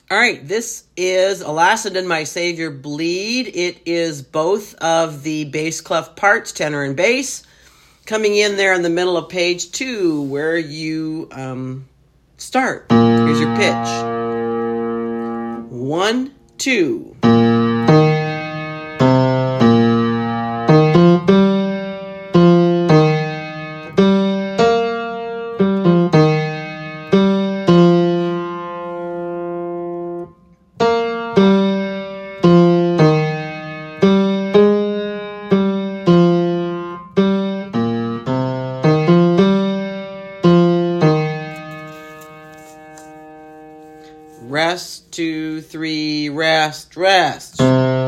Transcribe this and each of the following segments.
All right, this is Alas and Did My Savior Bleed. It is both of the bass clef parts, tenor and bass, coming in there in the middle of page 2 where you start. Here's your pitch. 1, 2. Rest, 2, 3, rest, rest.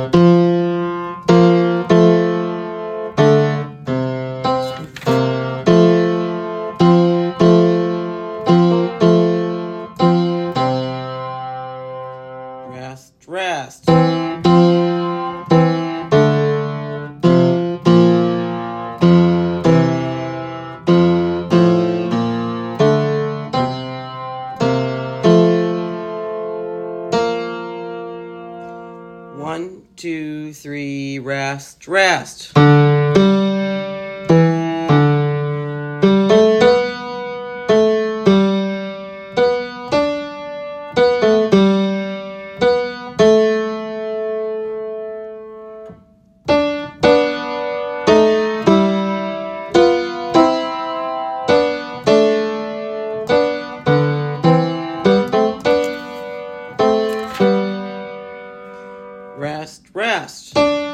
Rest, rest. 1, 2, 3, rest, rest. Rest, rest.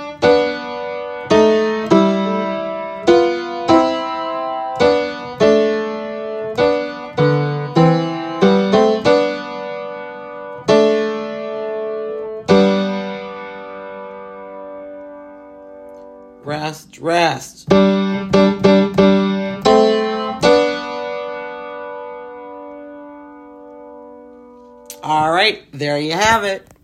Rest, rest. All right, there you have it.